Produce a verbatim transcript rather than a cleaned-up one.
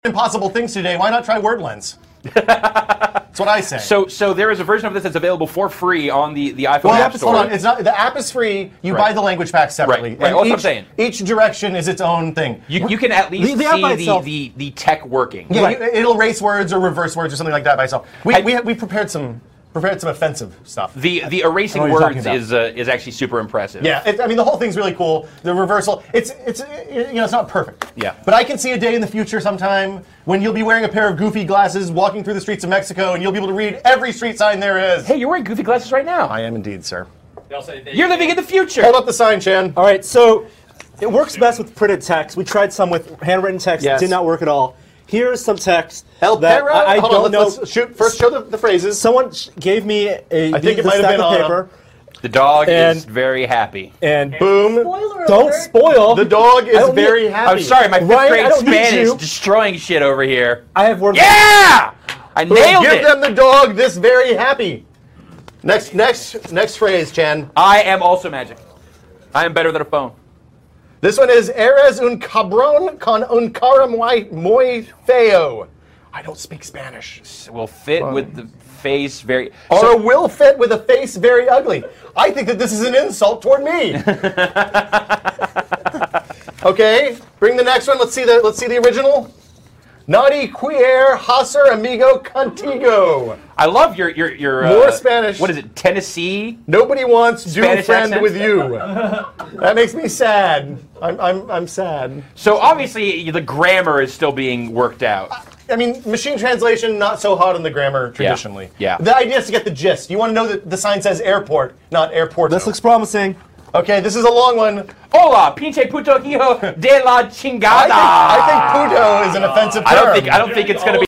impossible things today, why not try WordLens? That's what I say. So, so there is a version of this that's available for free on the, the iPhone well, App Store. Hold on, it's not, the app is free. You right. buy the language pack separately. Right, right. And That's each, what I'm saying. Each direction is its own thing. You, you can at least the, the see the, the, the tech working. Yeah, right. you, it'll erase words or reverse words or something like that by itself. We, I, we, we prepared some prepared some offensive stuff. The the erasing words is uh, is actually super impressive. Yeah, it, I mean the whole thing's really cool. The reversal, it's it's you know it's not perfect. Yeah. But I can see a day in the future sometime when you'll be wearing a pair of goofy glasses, walking through the streets of Mexico, and you'll be able to read every street sign there is. Hey, you're wearing goofy glasses right now. I am indeed, sir. You're living in the future. Hold up the sign, Chan. All right, so it works best with printed text. We tried some with handwritten text. Yes. It did not work at all. Here's some text. El that Perro. I, I Hold don't on, know. let's, let's shoot. First, show the, the phrases. Someone sh- gave me a I think the, it might the have stack been of Anna. paper. The dog And- is very happy. And Boom. Spoiler don't alert. spoil. The dog I is don't very need- happy. I'm sorry, my fifth Ryan, I grade don't need Spanish you. destroying shit over here. I have word. Yeah! I Boom. nailed Give it. them the dog this very happy. Next, next, next phrase, Chan. I am also magic. I am better than a phone. This one is Eres un cabrón con un cara muy, muy feo. I don't speak Spanish. Will fit with the face very. Or So- will fit with a face very ugly. I think that this is an insult toward me. Okay, bring the next one. Let's see the let's see the original. Naughty queer hacer amigo contigo. I love your your your. More uh, Spanish. What is it? Tennessee. Nobody wants do Spanish friend accent? with you. That makes me sad. I'm I'm I'm sad. So obviously the grammar is still being worked out. I mean, machine translation not so hot on the grammar traditionally. Yeah. The idea is to get the gist. You want to know that the sign says airport, not airport. This looks promising. Okay, this is a long one. Hola, pinche puto hijo de la I chingada. think, I think puto is an offensive term. I don't think I don't think it's gonna be.